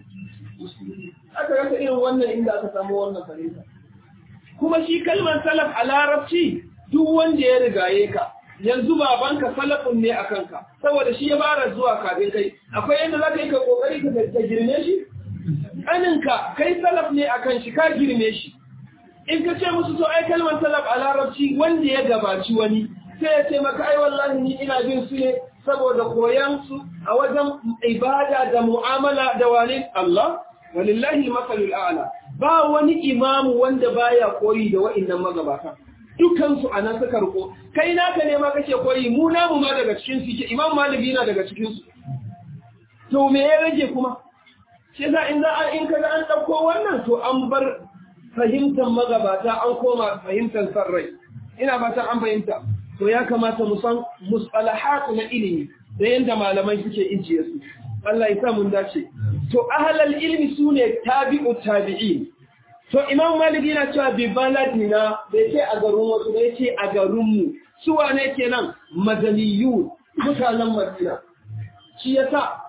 Aka rasa irin wannan inda aka samu wannan fahimta. Kuma shi kalmar salaf a larabci duk wanda ya rigaye ka, yanzu babanka salafun ne a kanka, saboda shi ya bara zuwa kafin kai, akwai yadda za ka yi ka kokari ka girme shi? Ƙaninka kai salaf ne a kan shi, ka girme shi. In ka ce musu so ai kalmar salaf a larabci wanda ya gabaci wani, sai ya ce maka ai wallahi ni ina bin su ne saboda koyan su a wajen ibada da mu'amala da wani Allah, walillahi al-masalul a'la. Ba wani imamu wanda baya koyi da wa'annan magabata, dukansu a nan suka riko. Kai naka ne ma kake koyi, mu namu ma daga cikin su ke, Imam Malik na daga cikin su. To me ya rage kuma? Shi yasa in za a in kaga an dauko wannan to an bar fahimtar magabata an koma fahimtar sarrai. Ina fatan an fahimta. To ya kamata mu san musalahat na ilimi da yanda malamai suke ijiye su. Allah ya sa mun dace. To ahlal ilmi sune tabi'u tabi'in. To Imam Malik yana cewa bi baladina bai ce a garin wasu bai ce a garin mu. Su wane kenan madaniyun mutanen Madina. Shi yasa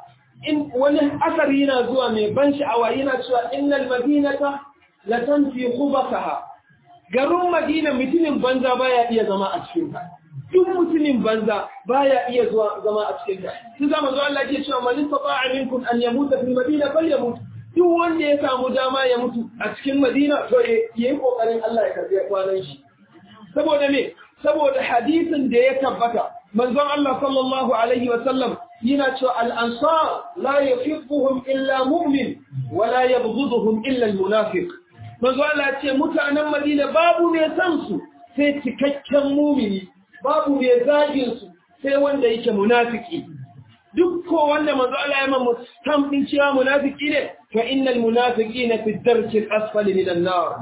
in wani asari yana zuwa mai ban sha'awa yana cewa innal madinata la tanfi khubataha, garin Madina mutumin banza baya iya zama a cikin ta, duk mutumin banza baya iya zuwa zama a cikin ta. Sai zama zo Allah ke cewa man istata'a minkum an yamuta fil madina falyamut, duk wanda ya samu dama ya mutu a cikin Madina to yayi kokarin Allah ya karbi kwanan shi. Saboda me? Saboda hadisin da ya tabbata manzon Allah sallallahu alaihi wa sallam yana cewa al-ansar la yuhibbuhum illa mu'min wa la yabghuduhum illa al-munafiq. Manzon Allah ce mutanen Madina babu ne san su sai cikakken mu'mini, babu ne zagin su sai wanda yake munafiki. Duk ko wanda manzon Allah ya mamu tambin cewa munafiki ne, fa innal munafiqina fi ad-darki al-asfali min an-nar.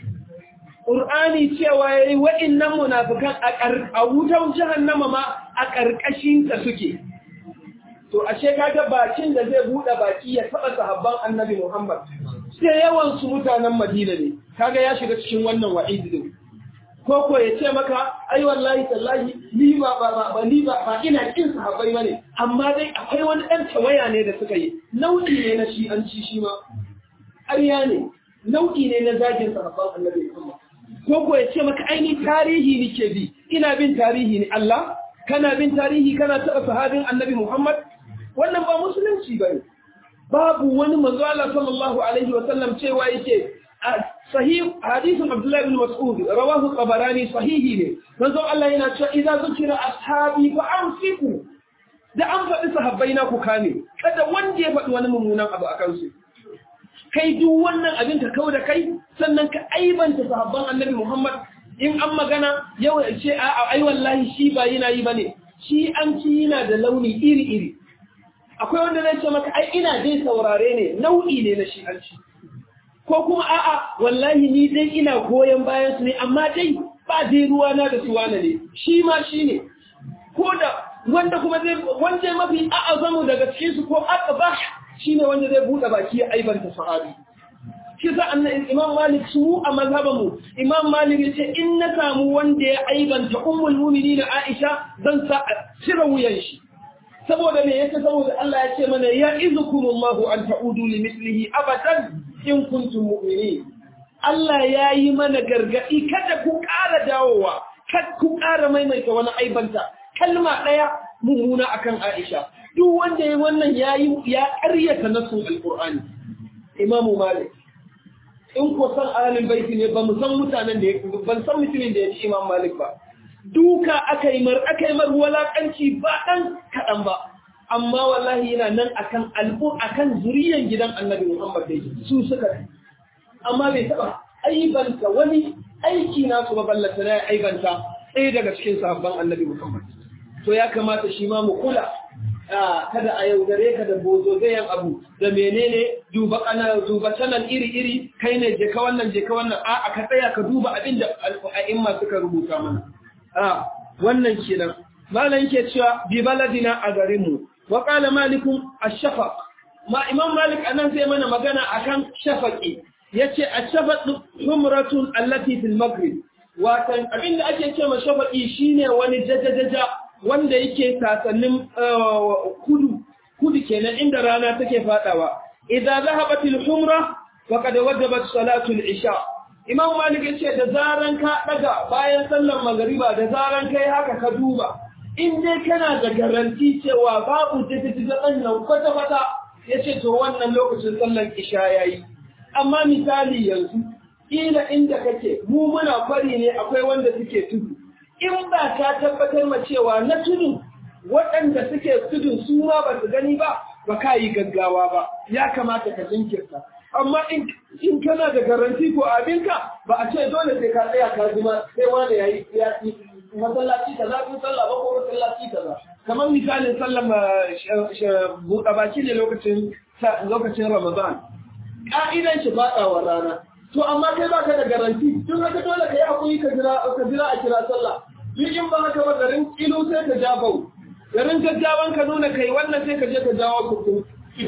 Qur'ani cewa yayi wa'innan munafikan a wutan jahannama ma a karkashin ta suke. To ashe kaga bakin da zai bude baki ya taba sahabban Annabi Muhammad sai yawan su mutanen Madina ne, kaga ya shiga cikin wannan wa'idi din. Ko ko ya ce maka ai wallahi tallahi ni ba ba ba ni ba ba ina kin sahabbai bane, amma dai akwai wani dan tawaya ne da suka yi, nau'i ne na shi an ci shi ma ƙarya ne, nau'i ne na zagin sahabban Annabi Muhammad. Ko ko ya ce maka aini tarihi nake bi, ina bin tarihi ne. Allah kana bin tarihi kana taɓa sahabin Annabi Muhammad, wannan ba musulunci bane. Babu wani manzo Allah sallallahu alaihi wa sallam cewa yake sahih hadisin Abdullah ibn Mas'ud rawahu Tabarani sahihi ne. Manzo Allah yana cewa idza zukira ashabi fa amsiku, da an faɗi sahabbai na ku kame, kada wanda ya faɗi wani mummunan abu akan su. Kai duk wannan abin ka kawo da kai, sannan ka aibanta sahabban Annabi Muhammad. In an magana yau ce a ai wallahi shi ba yana yi bane, shi an ci yana da launi iri iri. Akwai wanda zai ce maka ai ina dai saurare ne, nau'i ne na shi an ci. Ko kuma a'a wallahi ni dai ina goyen bayan su ne, amma dai ba dai ruwa na da su wane ne, shi ma shi ne. Ko da wanda kuma zai wanda mafi a'azamu daga cikin su ko aqbah shine wanda zai bude baki ya aibanta sahabi. Shi sa annabi Imam Malik su a mazhabanmu, Imam Malik yace in na samu wanda ya aibanta ummul mu'minin Aisha zan sa cire wuyan shi. Saboda me yake? Saboda Allah ya ce mana ya izukumullahu an ta'udu li mithlihi abadan in kuntum mu'minin. Allah ya yi mana gargadi kada ku ƙara dawowa, kada ku ƙara maimaita wani aibanta kalma daya mummuna akan Aisha. Duk wanda ya wannan yayi ya ƙaryata nasin alqur'ani. Imam Malik in ko san ahlul bait ne ba mu san mutanen da ban san mutumin da ya ci Imam Malik ba. Duka akai mar akai mar walakanci ba dan kadan ba, amma wallahi yana nan akan alqur akan zuriyan gidan Annabi Muhammad dai su suka, amma bai taba aibanta wani aiki na su ba, ballata na aibanta sai daga cikin sahabban Annabi Muhammad. To ya kamata shi ma mu kula, kada a yaudare ka da bozozayen abu da menene duba kana duba channel iri-iri, kai ne je ka wannan je ka wannan, a ka tsaya ka duba abin da al'a'imma suka rubuta mana. a wannan kenan malan yake cewa bi baladina a garin mu. Wa qala malikum ash-shafaq, ma imam malik anan sai mana magana akan shafaqi, yace ash-shafaq humratun allati fil maghrib, watan abinda ake cewa shafaqi shine wani jajajaja wanda yake sasannin kudu kudu kenan inda rana take fadawa. Idza zahabatil humra faqad wajabat salatul isha. Imam Malik yace da zaran ka daga bayan sallar magriba, da zaran kai haka ka duba, in dai kana da garanti cewa babu tafiya nan kwata kwata, yace to wannan lokacin sallar isha yayi. Amma misali yanzu kila inda kake mu muna kwari ne, akwai wanda suke tudu, in ba ka tabbatar ma cewa na tudu waɗanda suke tudun su ma ba su gani ba, ba ka yi gaggawa ba, ya kamata ka jinkirta. Amma in kana da garanti ko abinka, ba a ce dole sai ka tsaya ka zima sai wani ya yi masallaci kaza ko sallah ba ko masallaci kaza. Kamar misalin sallar buɗe baki ne lokacin lokacin Ramadan, ka'idan shi faɗawa rana. To amma kai ba ka da garanti, tun haka dole ka yi hakuri ka jira ka jira a kira sallah. Duk in ba haka ba garin kilo sai ka ja bau, garin gaggawan ka nuna kai wannan sai ka je ka jawo kuku.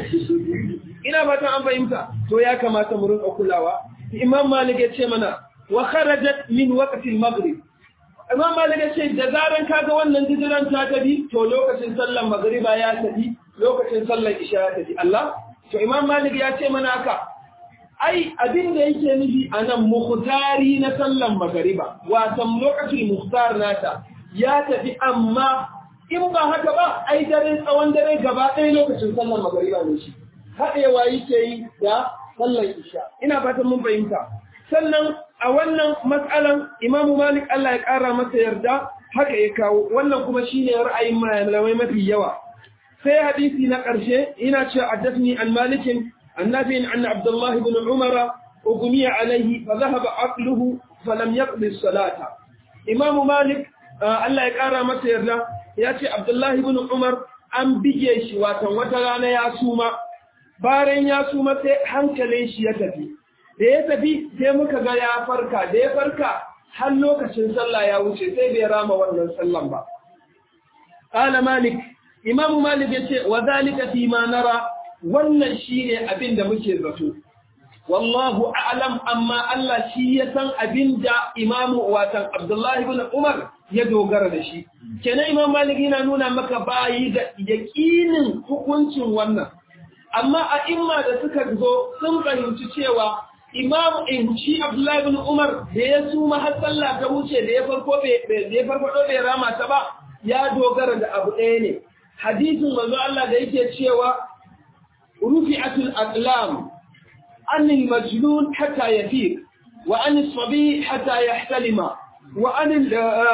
Ina ba ta an fahimta. To ya kamata mu rinka kulawa. Imam Malik ya ce mana wa kharajat min waqti al-maghrib. Imam Malik ya ce da zaran kaga wannan jijiran ta tafi, to lokacin sallar magriba ya tafi, lokacin sallar isha ya tafi Allah to Imam Malik ya ce mana haka ai abin da yake nufi anan muhtari na sallan magariba watan lokacin muhtar nata ya tafi amma in ba haka ba ai dare tsawon dare gaba ɗaya lokacin sallar magariba ne shi haɗewa yake yi da sallar isha ina fatan mun fahimta sannan a wannan matsalan Imam Malik Allah ya ƙara masa yarda haka ya kawo wannan kuma shine ra'ayin malamai mafi yawa sai hadisi na ƙarshe ina cewa haddathni an malikin annabi an Abdullah ibn Umar ugmiya alaihi fa dhahaba aqluhu fa lam yaqdi as-salata Imam Malik Allah ya ƙara masa yarda ya ce Abdullah ibn Umar an bige shi watan wata rana ya suma bayan ya suma sai hankalin shi ya tafi da ya tafi sai muka ga ya farka da ya farka har lokacin sallah ya wuce sai bai rama wannan sallan ba qala Malik Imam Malik yace wa zalika fi ma nara wannan shine abin da muke zato wallahu a'lam amma Allah shi ya san abin da Imam watan Abdullah ibn Umar ya dogara da shi kenan Imam Malik yana nuna maka bayi da yaqinin hukuncin wannan amma a imma da suka zo sun fahimci cewa Imam in shi Abdullah ibn Umar da ya suma har sallah ta wuce da ya farko bai da ya farko bai rama ta ba ya dogara da abu ɗaya ne hadisin manzo Allah da yake cewa rufi'atul aqlam anil majnun hatta yafiq wa anil sabi hatta yahtalima wa anil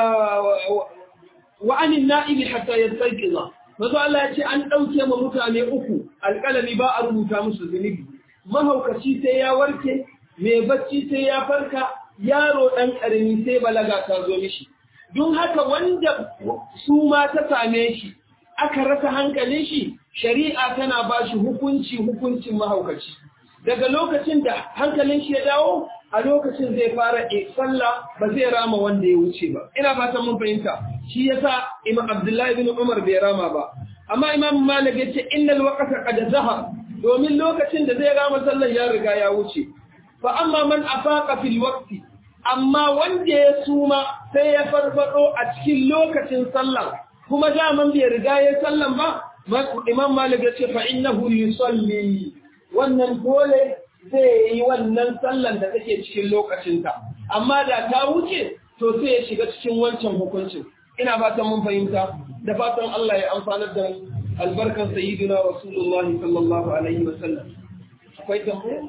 wa anil na'ib hatta yastayqiza manzo Allah ya ce an dauke ma mutane uku alƙalami ba a rubuta musu zunubi mahaukaci sai ya warke mai bacci sai ya farka yaro dan karami sai balaga ta zo mishi don haka wanda su ma ta same shi aka rasa hankalin shi shari'a tana ba shi hukunci hukuncin mahaukaci daga lokacin da hankalin shi ya dawo a lokacin zai fara sallah ba zai rama wanda ya wuce ba ina fatan mun fahimta shi yasa Imam Abdullahi ibn Umar bai rama ba amma Imam Malik yace innal waqta qad zahar domin lokacin da zai rama sallar ya riga ya wuce fa amma man afaqa fil waqti amma wanda ya suma sai ya farfado a cikin lokacin sallar kuma daman bai riga ya sallan ba Imam Malik ya ce fa innahu yusalli wannan dole zai yi wannan sallan da take cikin lokacinta amma da ta wuce to sai ya shiga cikin wancan hukuncin ina fatan mun fahimta da fatan Allah ya amfanar da albarkan sayyidina rasulullahi sallallahu alaihi wasallam akwai tambaya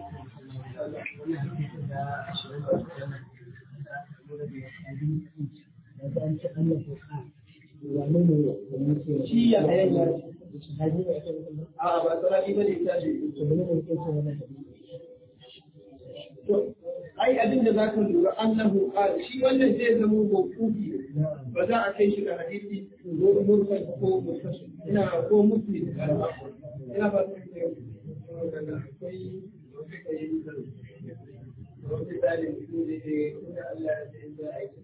shi ya hayayya a ba tsaraki bane ta ce ai abin da zaka lura annahu qala shi wannan zai zama mawqufi ba za a kai shi ga hadisi ko mursal ko mursal ina ko muslim ina ba ta ce akwai wani dalil da Allah ya ce da aiki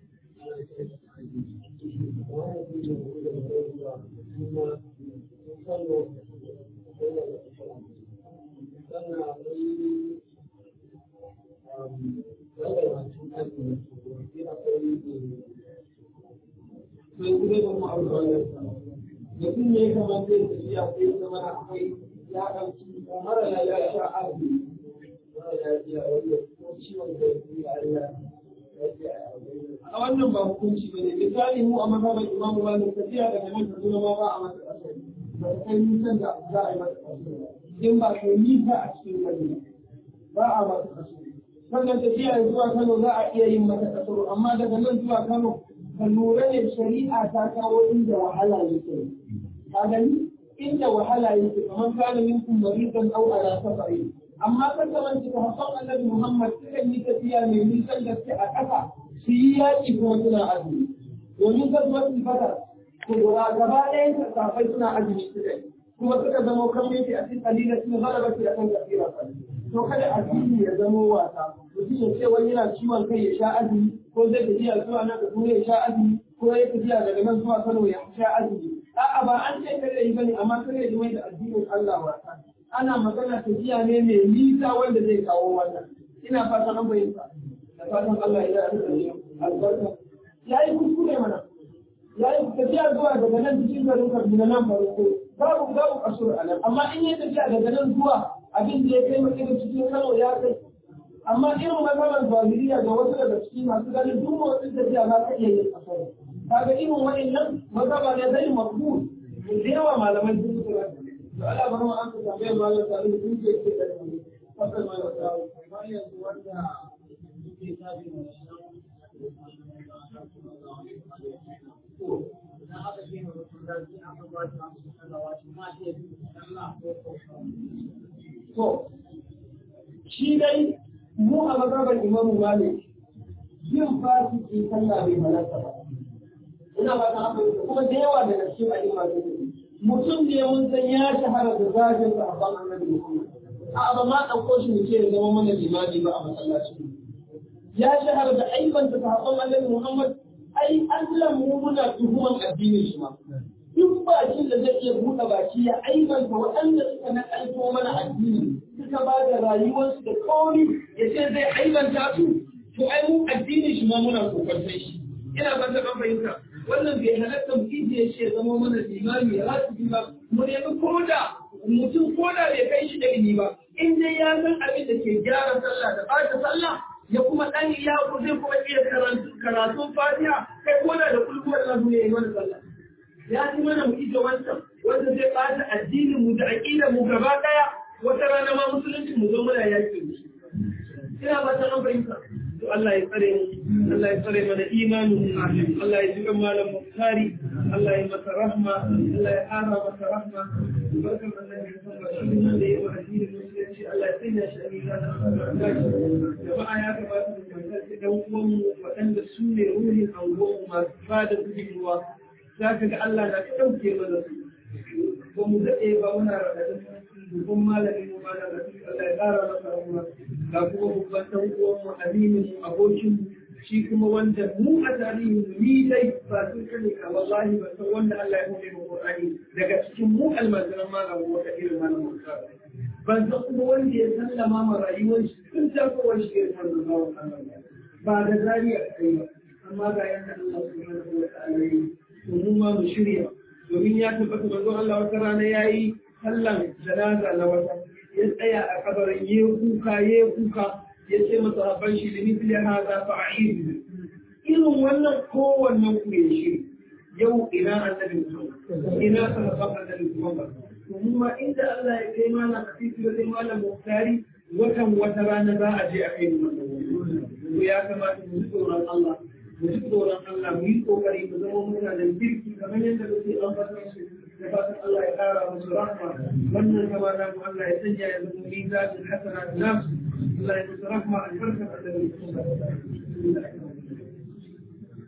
mutum ne kamar zai tafiya ko ya zama akwai ya ɗauki mara lafiya sha azumi mara lafiya wanda ko ciwon da ya a wannan ba hukunci ba ne misali mu a mazhabar imamu malik tafiya daga nan kaduna ma ba a masa asali ba kai nisan da za a yi masa asali in ba kai nisa a cikin kaduna ba a masa asali sannan tafiya zuwa kano za a iya yin masa asali amma daga nan zuwa kano ka lura ne shari'a ta kawo inda wahala yake ka gani inda wahala yake kamar kana minkum maridan aw ala safari amma kan zaman ki hasan annabi Muhammad sukan yi tafiya mai nisan da ke a ƙasa su yi yaƙi kuma suna azumi domin kasuwar sifata ko gaba ɗayan safai suna azumi suka yi kuma suka zama kamar a cikin kalila suna zalaba su da kan kafira to kada azumi ya zama wasa mutum ya ce wani yana ciwon kai ya sha azumi ko zai tafiya zuwa nan da kuma ya sha azumi ko ya tafiya daga nan zuwa Kano ya sha azumi a'a ba an ce kare yi bane amma kare yi mai da addinin Allah wasa ana magana tafiya ne mai nisa wanda zai kawo wannan ina fatan an bayyana da fatan Allah ya yi albarka yayi kuskure mana yayi tafiya zuwa daga nan cikin garin Kaduna nan farko babu babu kasur a nan amma in ya tafiya daga nan zuwa abin da ya kai mutum cikin Kano ya kai amma irin mazhaban zahiriya ga wasu daga cikin masu ganin duk wasu tafiya ma ka iya yin kasar kaga irin wa'annan mazhaba ne zai makbul da yawa malaman sun su da Allah bar mu an ka tambaye malam Salihu sun ce ke da ni fasal mai wata amma yanzu wanda yake tabi mu to shi dai mu a mazhaban Imamu Malik yin fasiki sallah bai halatta ba ina ba ta haka kuma da yawa daga cikin al'umma su mutum ne mun san ya shahara da zagin sahabban annabi Muhammad a ba ma dauko shi ne ya zama mana limami ba a masallaci ya shahara da aibanta sahabban annabi Muhammad ai Allah mu muna tuhuman addinin shi ma duk bakin da zai iya buɗe baki ya aibanta waɗanda suka nakalto mana addini suka ba da rayuwarsu da komai ya ce zai aibanta su to ai mu addinin shi ma muna kokarta shi ina ban da fahimta wannan bai halatta mu ya ce zama mana limami ya rasu ba mu nemi koda mutum koda bai kai shi da ilimi ba in dai ya san abin da ke gyara sallah da ɓata sallah ya kuma ɗan ya ku zai kuma iya karatun fatiha kai koda da kulkuwar Allah ne ya yi mana sallah ya ji mana mu ita wancan wanda zai ɓata addinin mu da aƙidar mu gaba ɗaya wata rana ma musulunci mu zo muna yaƙi mu ina ba ta nan fahimta to Allah ya tsare mu Allah ya tsare mana imanin mu Allah ya jikan malam muktari Allah ya masa rahma Allah ya ƙara masa rahma barkan Allah ya san ba shi ne da ya ba addinin musulunci Allah ya sanya shi a mizanin jama'a ya kamata mu tantance dan uwan mu waɗanda su ne ruhin angon masu fada gudunmuwa za ka ga Allah na ɗauke mana su ba mu daɗe ba muna raɗaɗin dubban malamin mu ma na rasu Allah ya ƙara masa rahma ga kuma babban ɗan uwan mu aminin mu abokin mu shi kuma wanda mu a tarihin mu ni dai ba sun kane ka wallahi ba san wanda Allah ya hore mu Qur'ani daga cikin mu almajiran malam mu wata irin malam mu ban san kuma wanda ya sallama ma rayuwar shi tun takowar shi ke wannan bawan Allah ba da zariya kai ba amma ga yanda Allah subhanahu wa ta'ala yi to ma mu shirya domin ya tabbata manzon Allah wata rana yayi sallan janaza na wata ya tsaya a kabarin ya kuka ya kuka ya ce masa habban shi da misli hada fa'id irin wannan kowannen ku ya shiri yau ina annabi Muhammad ina sahabban annabi Muhammad domin ma inda Allah ya kai mana hadisi da malam Muhtari watan wata rana za a je a kai mu to ya kamata mu tsoron Allah mu ji tsoron Allah mu yi kokari mu zama mutanen kirki kamar yadda muke an fasa su da fatan Allah ya kara musu rahma wannan kama na mu Allah ya sanya ya zama mizanin hasana da nafsu Allah ya musu rahma albarka da